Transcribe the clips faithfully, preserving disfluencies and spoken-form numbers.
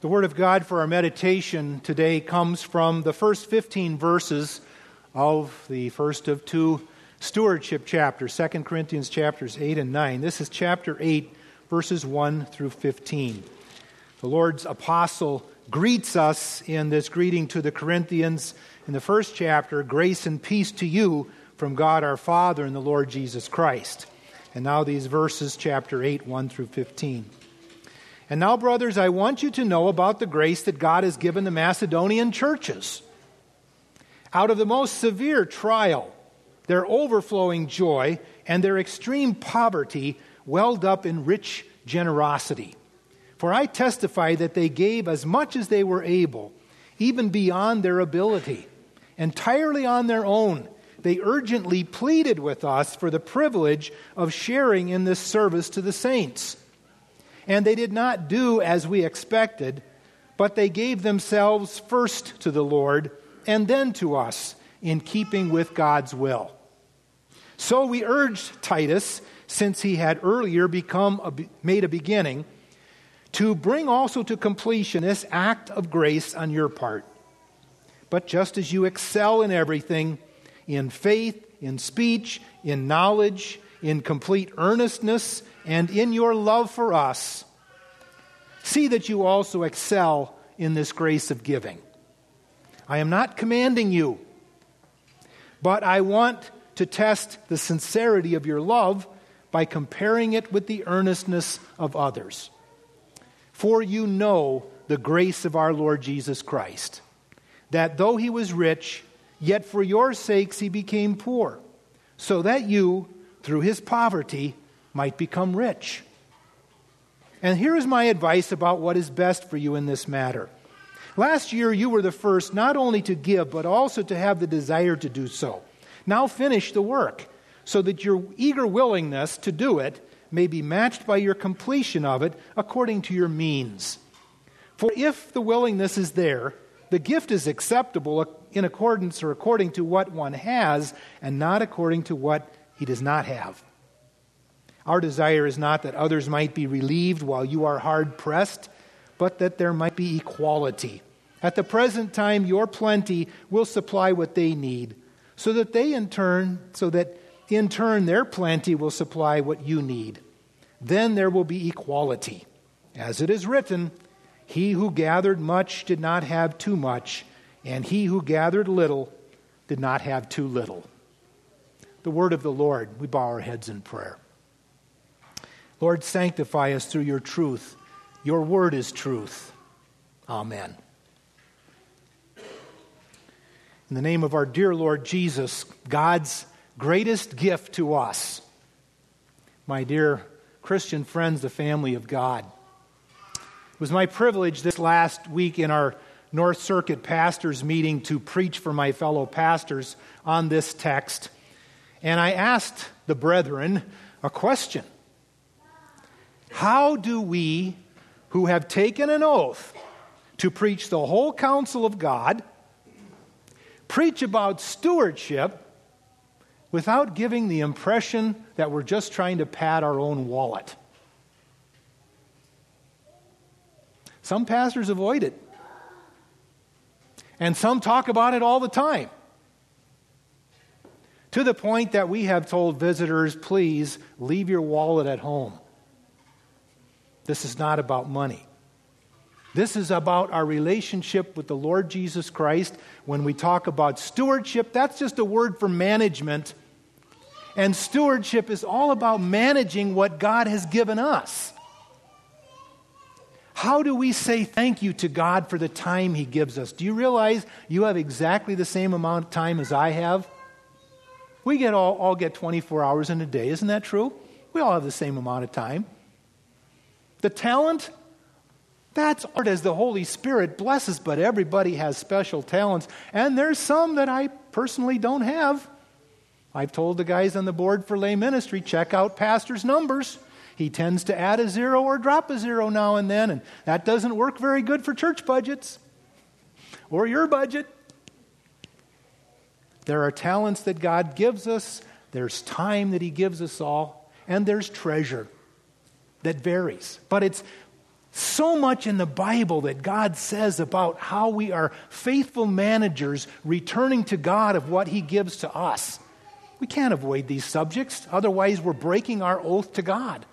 The Word of God for our meditation today comes from the first fifteen verses of the first of two stewardship chapters, Second Corinthians chapters eight and nine. This is chapter eight, verses one through fifteen. The Lord's apostle greets us in this greeting to the Corinthians in the first chapter, grace and peace to you from God our Father and the Lord Jesus Christ. And now these verses, chapter eight, one through fifteen. And now, brothers, I want you to know about the grace that God has given the Macedonian churches. Out of the most severe trial, their overflowing joy and their extreme poverty welled up in rich generosity. For I testify that they gave as much as they were able, even beyond their ability. Entirely on their own, they urgently pleaded with us for the privilege of sharing in this service to the saints. And they did not do as we expected, but they gave themselves first to the Lord and then to us, in keeping with God's will. So we urged Titus, since he had earlier become a, made a beginning, to bring also to completion this act of grace on your part. But just as you excel in everything, in faith, in speech, in knowledge, in complete earnestness, and in your love for us, see that you also excel in this grace of giving. I am not commanding you, but I want to test the sincerity of your love by comparing it with the earnestness of others. For you know the grace of our Lord Jesus Christ, that though he was rich, yet for your sakes he became poor, so that you, through his poverty, might become rich. And here is my advice about what is best for you in this matter. Last year you were the first not only to give, but also to have the desire to do so. Now finish the work, so that your eager willingness to do it may be matched by your completion of it according to your means. For if the willingness is there, the gift is acceptable in accordance or according to what one has, and not according to what he does not have. Our desire is not that others might be relieved while you are hard pressed, but that there might be equality. At the present time, your plenty will supply what they need, so that they in turn, so that in turn their plenty will supply what you need. Then there will be equality. As it is written, he who gathered much did not have too much, and he who gathered little did not have too little. The word of the Lord. We bow our heads in prayer. Lord, sanctify us through your truth. Your word is truth. Amen. In the name of our dear Lord Jesus, God's greatest gift to us, my dear Christian friends, the family of God. It was my privilege this last week in our North Circuit pastors meeting to preach for my fellow pastors on this text. And I asked the brethren a question. How do we, who have taken an oath to preach the whole counsel of God, preach about stewardship without giving the impression that we're just trying to pad our own wallet? Some pastors avoid it. And some talk about it all the time. To the point that we have told visitors, please leave your wallet at home. This is not about money. This is about our relationship with the Lord Jesus Christ. When we talk about stewardship, that's just a word for management. And stewardship is all about managing what God has given us. How do we say thank you to God for the time he gives us? Do you realize you have exactly the same amount of time as I have? We get all, all get twenty-four hours in a day. Isn't that true? We all have the same amount of time. The talent, that's art as the Holy Spirit blesses, but everybody has special talents. And there's some that I personally don't have. I've told the guys on the board for lay ministry, check out pastor's numbers. He tends to add a zero or drop a zero now and then, and that doesn't work very good for church budgets or your budget. There are talents that God gives us, there's time that he gives us all, and there's treasure that varies. But it's So much in the Bible that God says about how we are faithful managers returning to God of what He gives to us. We can't avoid these subjects, otherwise we're breaking our oath to God.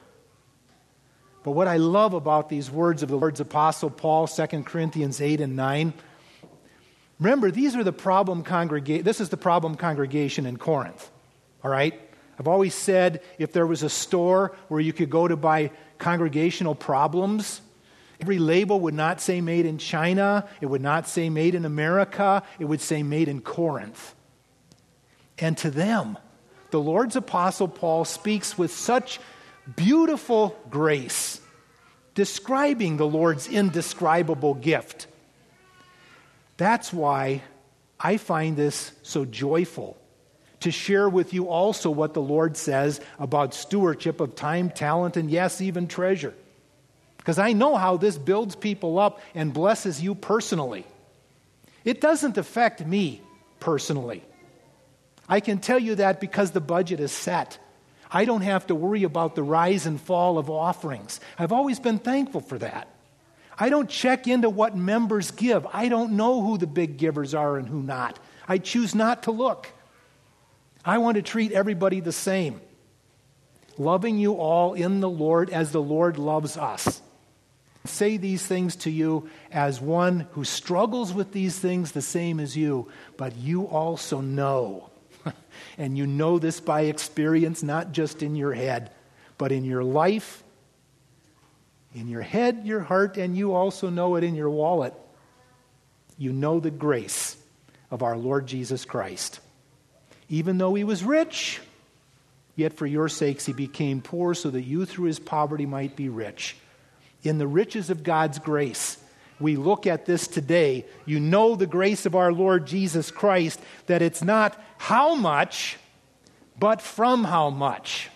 But what I love about these words of the Lord's Apostle Paul, Second Corinthians eight and nine, remember, these are the problem congrega- this is the problem congregation in Corinth, all right? I've always said if there was a store where you could go to buy congregational problems, every label would not say made in China, it would not say made in America, it would say made in Corinth. And to them, the Lord's Apostle Paul speaks with such beautiful grace, describing the Lord's indescribable gift. That's why I find this so joyful to share with you also what the Lord says about stewardship of time, talent, and yes, even treasure. Because I know how this builds people up and blesses you personally. It doesn't affect me personally. I can tell you that because the budget is set. I don't have to worry about the rise and fall of offerings. I've always been thankful for that. I don't check into what members give. I don't know who the big givers are and who not. I choose not to look. I want to treat everybody the same, loving you all in the Lord as the Lord loves us. I say these things to you as one who struggles with these things the same as you, but you also know. And you know this by experience, not just in your head, but in your life, in your head, your heart, and you also know it in your wallet. You know the grace of our Lord Jesus Christ. Even though He was rich, yet for your sakes He became poor so that you through His poverty might be rich. In the riches of God's grace, we look at this today. You know the grace of our Lord Jesus Christ, that it's not how much, but from how much.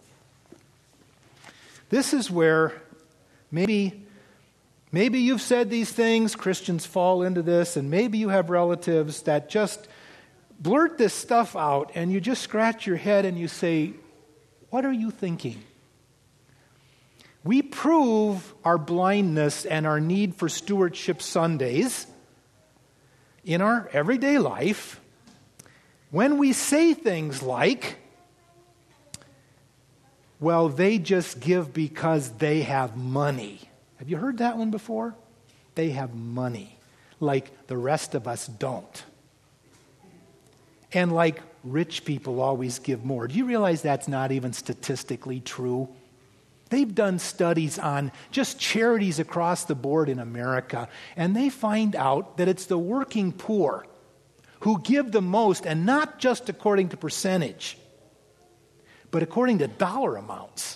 This is where maybe, maybe you've said these things, Christians fall into this, and maybe you have relatives that just blurt this stuff out, and you just scratch your head and you say, what are you thinking? We prove our blindness and our need for stewardship Sundays in our everyday life when we say things like, well, they just give because they have money. Have you heard that one before? They have money, like the rest of us don't. And like rich people always give more. Do you realize that's not even statistically true? They've done studies on just charities across the board in America, and they find out that it's the working poor who give the most, and not just according to percentage, but according to dollar amounts.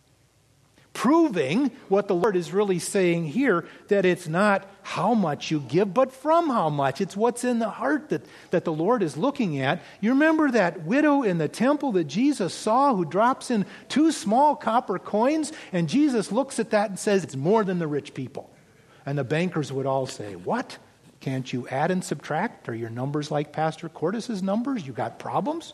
Proving what the Lord is really saying here, that it's not how much you give, but from how much. It's what's in the heart that, that the Lord is looking at. You remember that widow in the temple that Jesus saw who drops in two small copper coins, and Jesus looks at that and says, it's more than the rich people. And the bankers would all say, what? Can't you add and subtract? Are your numbers like Pastor Cortis's numbers? You got problems?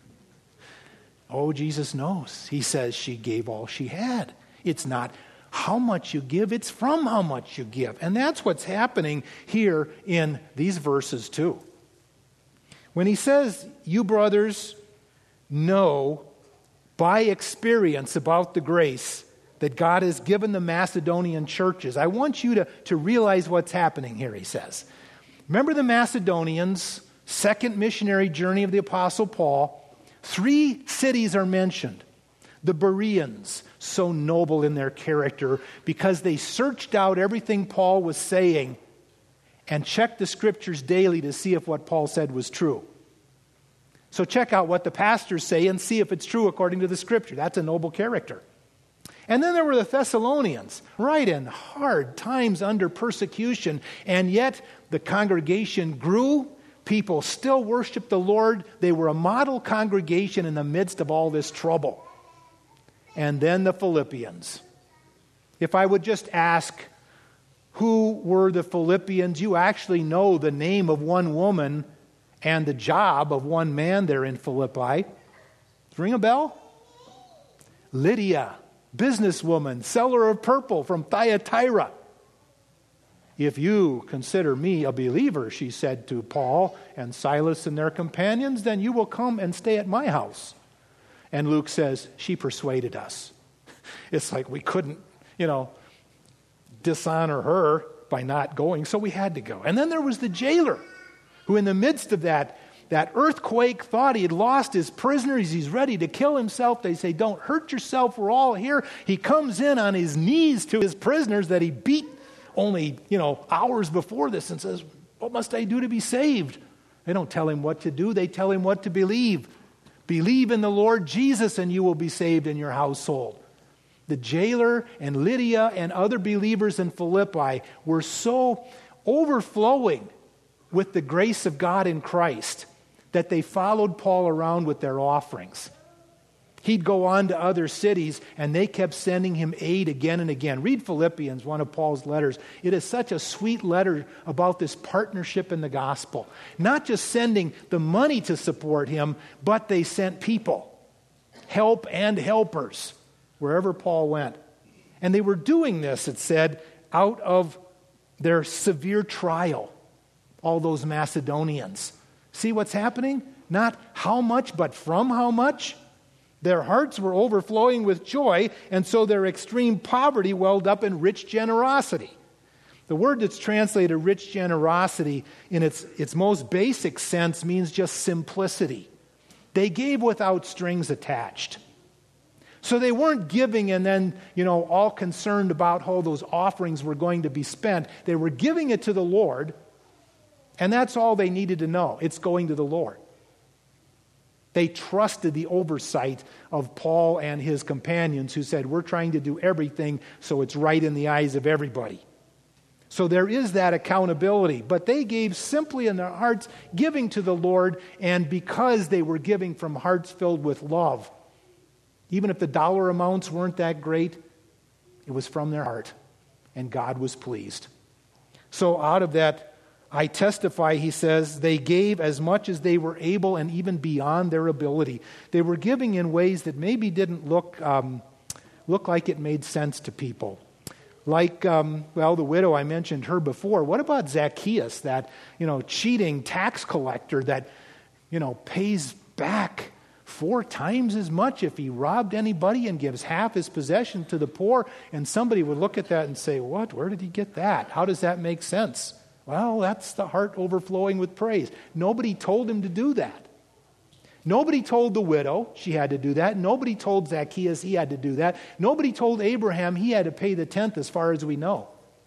Oh, Jesus knows. He says she gave all she had. It's not how much you give, it's from how much you give. And that's what's happening here in these verses too. When he says, you brothers know by experience about the grace that God has given the Macedonian churches, I want you to, to realize what's happening here, he says. Remember the Macedonians, second missionary journey of the Apostle Paul, three cities are mentioned. The Bereans, so noble in their character because they searched out everything Paul was saying and checked the scriptures daily to see if what Paul said was true. So check out what the pastors say and see if it's true according to the scripture. That's a noble character. And then there were the Thessalonians, right in hard times under persecution, and yet the congregation grew. People still worshiped the Lord. They were a model congregation in the midst of all this trouble. And then the Philippians. If I would just ask, who were the Philippians? You actually know the name of one woman and the job of one man there in Philippi. Ring a bell? Lydia. businesswoman, seller of purple from Thyatira. If you consider me a believer, she said to Paul and Silas and their companions, then you will come and stay at my house. And Luke says, she persuaded us. It's like we couldn't, you know, dishonor her by not going, so we had to go. And then there was the jailer, who in the midst of that, that earthquake thought he had lost his prisoners. He's ready to kill himself. They say, don't hurt yourself, we're all here. He comes in on his knees to his prisoners that he beat only, you know, hours before this and says, what must I do to be saved? They don't tell him what to do. They tell him what to believe. Believe in the Lord Jesus and you will be saved in your household. The jailer and Lydia and other believers in Philippi were so overflowing with the grace of God in Christ that they followed Paul around with their offerings. He'd go on to other cities, and they kept sending him aid again and again. Read Philippians, one of Paul's letters. It is such a sweet letter about this partnership in the gospel. Not just sending the money to support him, but they sent people, help and helpers, wherever Paul went. And they were doing this, it said, out of their severe trial, all those Macedonians. See what's happening? Not how much, but from how much? Their hearts were overflowing with joy, and so their extreme poverty welled up in rich generosity. The word that's translated rich generosity in its, its most basic sense means just simplicity. They gave without strings attached. So they weren't giving and then, you know, all concerned about how those offerings were going to be spent. They were giving it to the Lord, and that's all they needed to know. It's going to the Lord. They trusted the oversight of Paul and his companions who said, we're trying to do everything so it's right in the eyes of everybody. So there is that accountability. But they gave simply in their hearts, giving to the Lord, and because they were giving from hearts filled with love, even if the dollar amounts weren't that great, it was from their heart, and God was pleased. So out of that, I testify, he says, they gave as much as they were able and even beyond their ability. They were giving in ways that maybe didn't look um, look like it made sense to people. Like, um, well, the widow, I mentioned her before. What about Zacchaeus, that, you know, cheating tax collector that, you know, pays back four times as much if he robbed anybody and gives half his possession to the poor? And somebody would look at that and say, what? Where did he get that? How does that make sense? Well, that's the heart overflowing with praise. Nobody told him to do that. Nobody told the widow she had to do that. Nobody told Zacchaeus he had to do that. Nobody told Abraham he had to pay the tenth, as far as we know.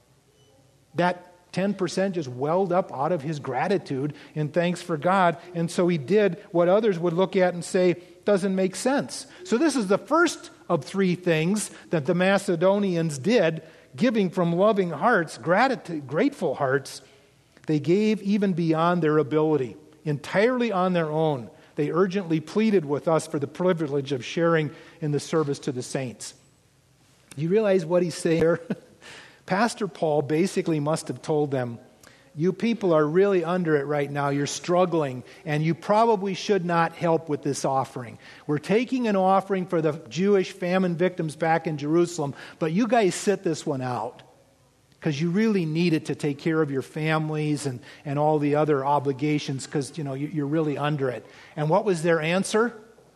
That ten percent just welled up out of his gratitude and thanks for God. And so he did what others would look at and say doesn't make sense. So this is the first of three things that the Macedonians did, giving from loving hearts, gratitude, grateful hearts. They gave even beyond their ability, entirely on their own. They urgently pleaded with us for the privilege of sharing in the service to the saints. You realize what he's saying there? Pastor Paul basically must have told them, you people are really under it right now. You're struggling, and you probably should not help with this offering. We're taking an offering for the Jewish famine victims back in Jerusalem, but you guys sit this one out, because you really need it to take care of your families and, and all the other obligations, because, you know, you're really under it. And what was their answer?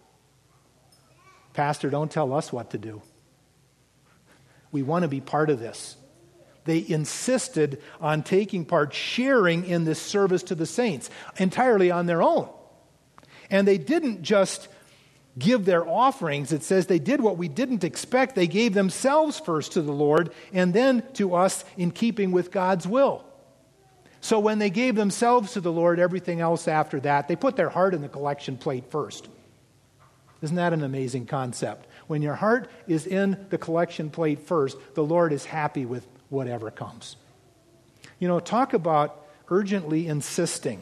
Pastor, don't tell us what to do. We want to be part of this. They insisted on taking part, sharing in this service to the saints, entirely on their own. And they didn't just give their offerings. It says they did what we didn't expect. They gave themselves first to the Lord and then to us in keeping with God's will. So when they gave themselves to the Lord, everything else after that, they put their heart in the collection plate first. Isn't that an amazing concept? When your heart is in the collection plate first, the Lord is happy with whatever comes. You know, talk about urgently insisting.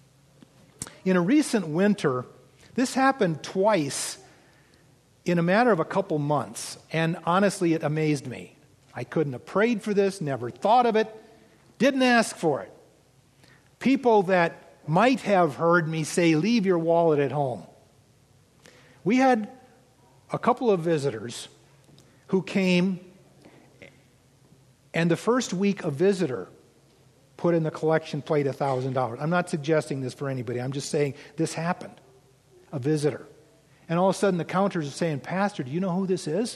In a recent winter, this happened twice in a matter of a couple months, and honestly, it amazed me. I couldn't have prayed for this, never thought of it, didn't ask for it. People that might have heard me say, leave your wallet at home. We had a couple of visitors who came, and the first week a visitor put in the collection plate one thousand dollars. I'm not suggesting this for anybody. I'm just saying this happened. A visitor. And all of a sudden the counters are saying, Pastor, do you know who this is?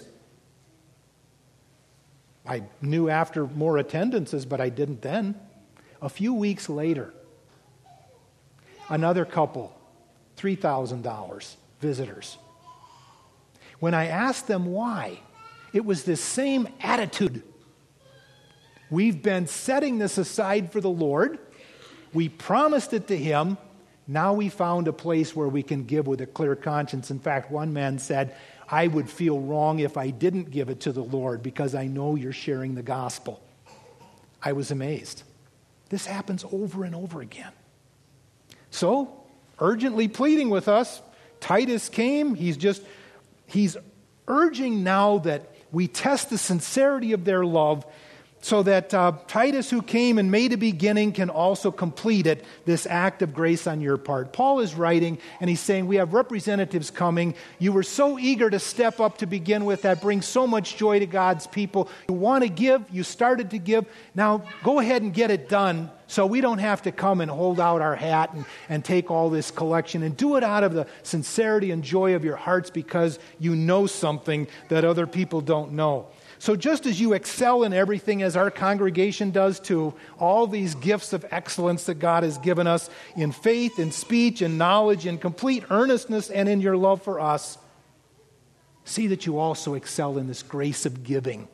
I knew after more attendances, but I didn't then. A few weeks later, another couple, three thousand dollars, visitors. When I asked them why, it was this same attitude. We've been setting this aside for the Lord. We promised it to Him. Now we found a place where we can give with a clear conscience. In fact, one man said, I would feel wrong if I didn't give it to the Lord because I know you're sharing the gospel. I was amazed. This happens over and over again. So, urgently pleading with us, Titus came. He's just, he's urging now that we test the sincerity of their love so that uh, Titus, who came and made a beginning, can also complete it, this act of grace on your part. Paul is writing, and he's saying, we have representatives coming. You were so eager to step up to begin with. That brings so much joy to God's people. You want to give. You started to give. Now, go ahead and get it done so we don't have to come and hold out our hat and, and take all this collection. And do it out of the sincerity and joy of your hearts because you know something that other people don't know. So just as you excel in everything, as our congregation does too, all these gifts of excellence that God has given us in faith, in speech, in knowledge, in complete earnestness, and in your love for us, see that you also excel in this grace of giving.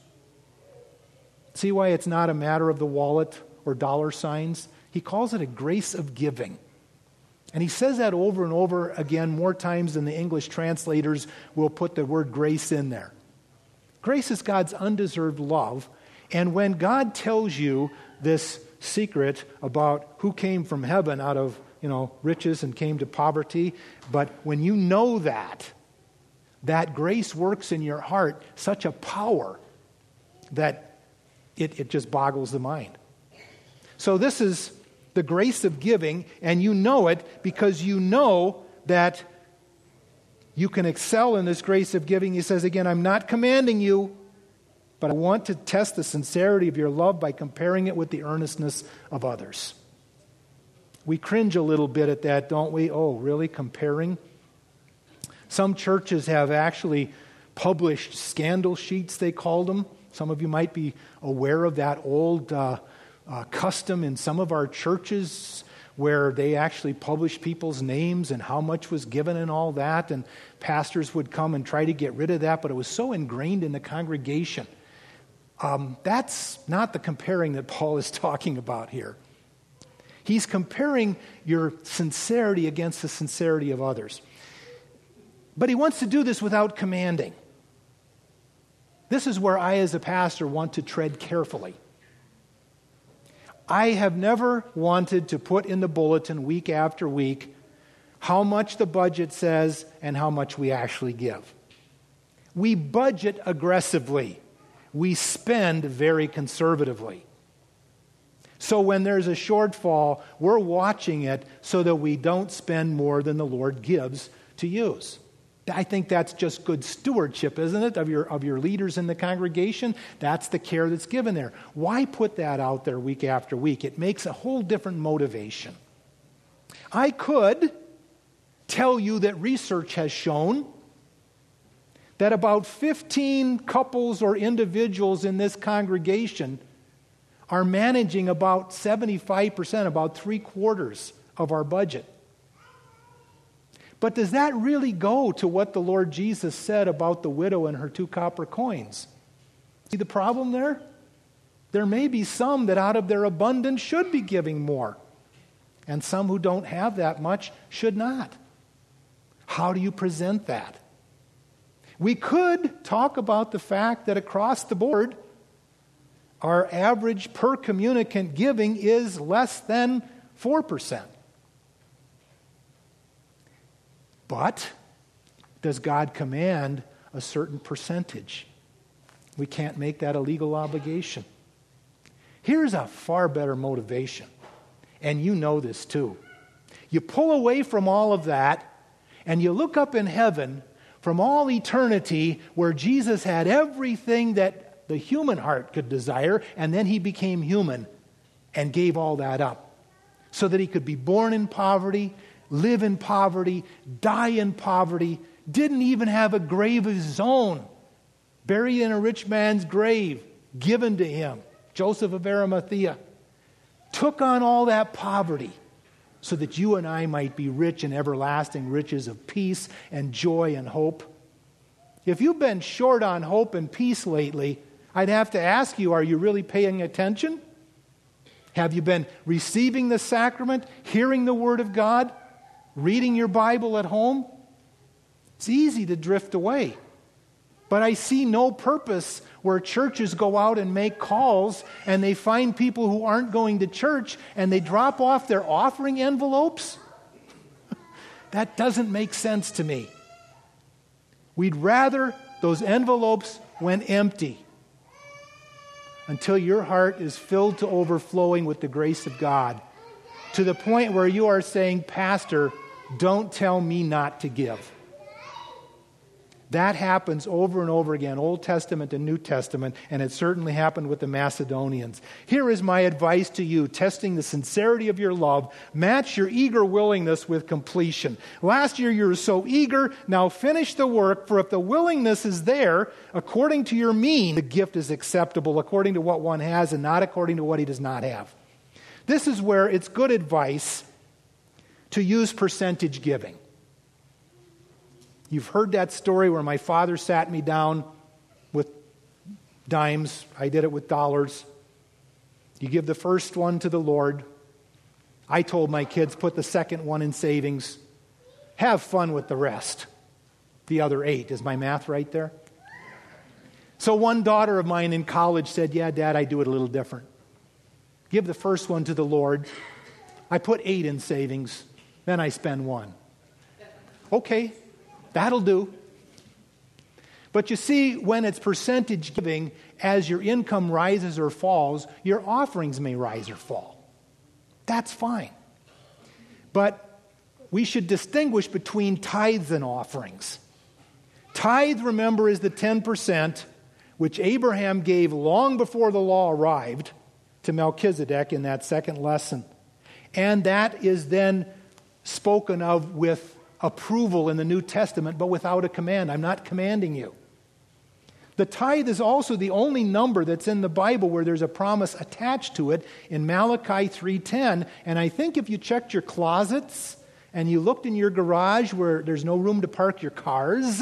See why it's not a matter of the wallet or dollar signs? He calls it a grace of giving. And he says that over and over again, more times than the English translators will put the word grace in there. Grace is God's undeserved love. And when God tells you this secret about who came from heaven out of, you know, riches and came to poverty, but when you know that, that grace works in your heart such a power that it, it just boggles the mind. So this is the grace of giving, and you know it because you know that you can excel in this grace of giving. He says again, I'm not commanding you, but I want to test the sincerity of your love by comparing it with the earnestness of others. We cringe a little bit at that, don't we? Oh, really? Comparing? Some churches have actually published scandal sheets, they called them. Some of you might be aware of that old uh, uh, custom in some of our churches where they actually published people's names and how much was given and all that, and pastors would come and try to get rid of that, but it was so ingrained in the congregation. Um, that's not the comparing that Paul is talking about here. He's comparing your sincerity against the sincerity of others. But he wants to do this without commanding. This is where I, as a pastor, want to tread carefully. I have never wanted to put in the bulletin week after week how much the budget says and how much we actually give. We budget aggressively. We spend very conservatively. So when there's a shortfall, we're watching it so that we don't spend more than the Lord gives to use. I think that's just good stewardship, isn't it, of your of your leaders in the congregation? That's the care that's given there. Why put that out there week after week? It makes a whole different motivation. I could tell you that research has shown that about fifteen couples or individuals in this congregation are managing about seventy-five percent, about three quarters of our budget. But does that really go to what the Lord Jesus said about the widow and her two copper coins? See the problem there? There may be some that out of their abundance should be giving more, and some who don't have that much should not. How do you present that? We could talk about the fact that across the board, our average per communicant giving is less than four percent. But does God command a certain percentage? We can't make that a legal obligation. Here's a far better motivation, and you know this too. You pull away from all of that, and you look up in heaven from all eternity, where Jesus had everything that the human heart could desire, and then he became human and gave all that up so that he could be born in poverty, live in poverty, die in poverty, didn't even have a grave of his own, buried in a rich man's grave, given to him, Joseph of Arimathea, took on all that poverty so that you and I might be rich in everlasting riches of peace and joy and hope. If you've been short on hope and peace lately, I'd have to ask you, are you really paying attention? Have you been receiving the sacrament, hearing the Word of God, reading your Bible at home? It's easy to drift away. But I see no purpose where churches go out and make calls and they find people who aren't going to church and they drop off their offering envelopes. That doesn't make sense to me. We'd rather those envelopes went empty until your heart is filled to overflowing with the grace of God, to the point where you are saying, Pastor, don't tell me not to give. That happens over and over again, Old Testament and New Testament, and it certainly happened with the Macedonians. Here is my advice to you, testing the sincerity of your love. Match your eager willingness with completion. Last year you were so eager, now finish the work, for if the willingness is there, according to your mean, the gift is acceptable according to what one has and not according to what he does not have. This is where it's good advice to use percentage giving. You've heard that story where my father sat me down with dimes. I did it with dollars. You give the first one to the Lord. I told my kids, put the second one in savings. Have fun with the rest. The other eight. Is my math right there? So one daughter of mine in college said, yeah, Dad, I do it a little different. Give the first one to the Lord. I put eight in savings. Then I spend one. Okay. That'll do. But you see, when it's percentage giving, as your income rises or falls, your offerings may rise or fall. That's fine. But we should distinguish between tithes and offerings. Tithe, remember, is the ten percent which Abraham gave long before the law arrived to Melchizedek in that second lesson. And that is then spoken of with approval in the New Testament, but without a command. I'm not commanding you. The tithe is also the only number that's in the Bible where there's a promise attached to it in Malachi three ten. And I think if you checked your closets and you looked in your garage where there's no room to park your cars,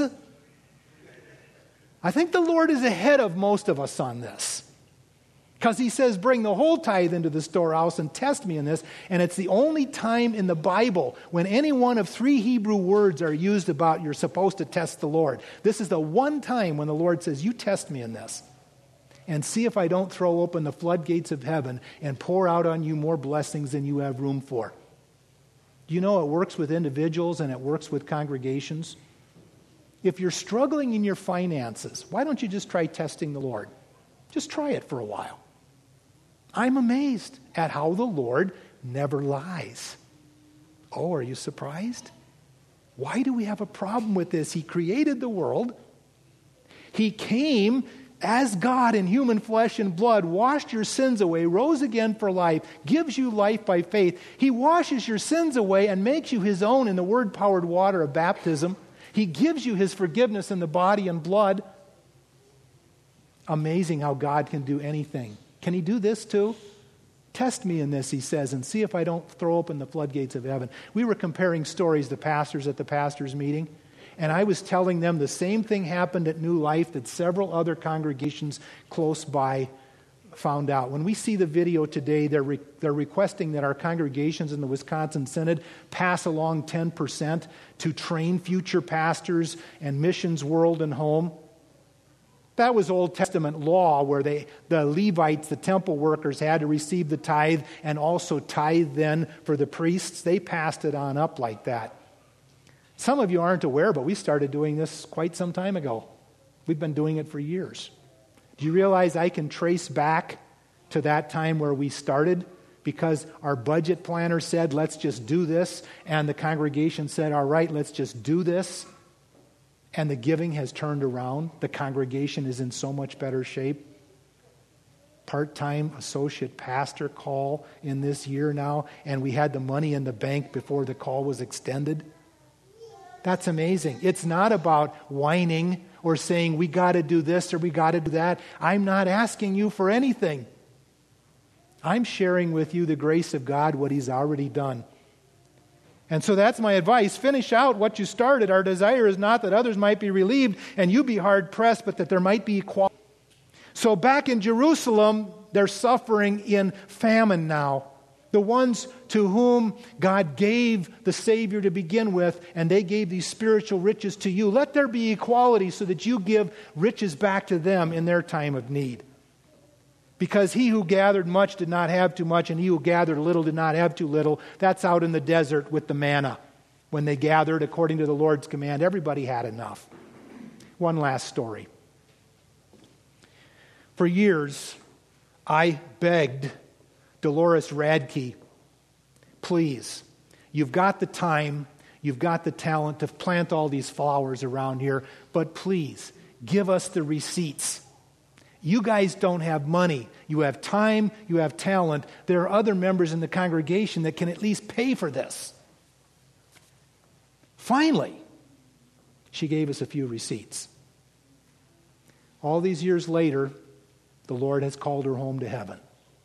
I think the Lord is ahead of most of us on this. Because he says, bring the whole tithe into the storehouse and test me in this. And it's the only time in the Bible when any one of three Hebrew words are used about you're supposed to test the Lord. This is the one time when the Lord says, you test me in this. And see if I don't throw open the floodgates of heaven and pour out on you more blessings than you have room for. Do you know it works with individuals and it works with congregations? If you're struggling in your finances, why don't you just try testing the Lord? Just try it for a while. I'm amazed at how the Lord never lies. Oh, are you surprised? Why do we have a problem with this? He created the world. He came as God in human flesh and blood, washed your sins away, rose again for life, gives you life by faith. He washes your sins away and makes you his own in the word-powered water of baptism. He gives you his forgiveness in the body and blood. Amazing how God can do anything. Can he do this too? Test me in this, he says, and see if I don't throw open the floodgates of heaven. We were comparing stories to pastors at the pastors' meeting, and I was telling them the same thing happened at New Life that several other congregations close by found out. When we see the video today, they're, re- they're requesting that our congregations in the Wisconsin Synod pass along ten percent to train future pastors and missions world and home. That was Old Testament law where they, the Levites, the temple workers, had to receive the tithe and also tithe then for the priests. They passed it on up like that. Some of you aren't aware, but we started doing this quite some time ago. We've been doing it for years. Do you realize I can trace back to that time where we started? Because our budget planner said, let's just do this. And the congregation said, all right, let's just do this. and the giving has turned around. The congregation is in so much better shape. Part-time associate pastor call in this year now, and we had the money in the bank before the call was extended. That's amazing. It's not about whining or saying we got to do this or we got to do that. I'm not asking you for anything. I'm sharing with you the grace of God, what He's already done. And so that's my advice. Finish out what you started. Our desire is not that others might be relieved and you be hard-pressed, but that there might be equality. So back in Jerusalem, they're suffering in famine now. The ones to whom God gave the Savior to begin with, and they gave these spiritual riches to you. Let there be equality so that you give riches back to them in their time of need. Because he who gathered much did not have too much, and he who gathered little did not have too little. That's out in the desert with the manna. When they gathered according to the Lord's command, everybody had enough. One last story. For years, I begged Dolores Radke, please, you've got the time, you've got the talent to plant all these flowers around here, but please, give us the receipts. You guys don't have money. You have time, you have talent. There are other members in the congregation that can at least pay for this. Finally, she gave us a few receipts. All these years later, the Lord has called her home to heaven.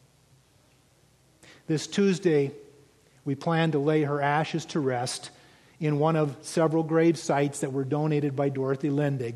This Tuesday, we plan to lay her ashes to rest in one of several grave sites that were donated by Dorothy Lendig.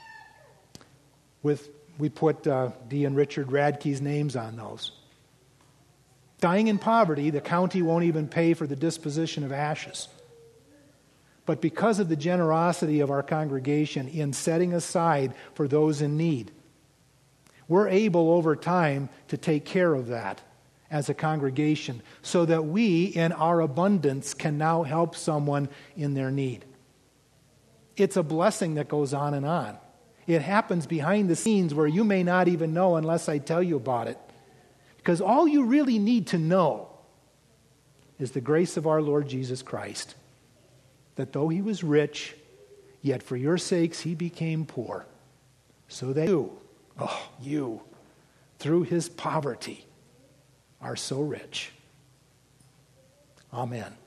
With, we put uh, Dee and Richard Radke's names on those. Dying in poverty, the county won't even pay for the disposition of ashes. But because of the generosity of our congregation in setting aside for those in need, we're able over time to take care of that as a congregation so that we, in our abundance, can now help someone in their need. It's a blessing that goes on and on. It happens behind the scenes where you may not even know unless I tell you about it. Because all you really need to know is the grace of our Lord Jesus Christ. That though He was rich, yet for your sakes He became poor. So that you, oh, you, through His poverty, are so rich. Amen.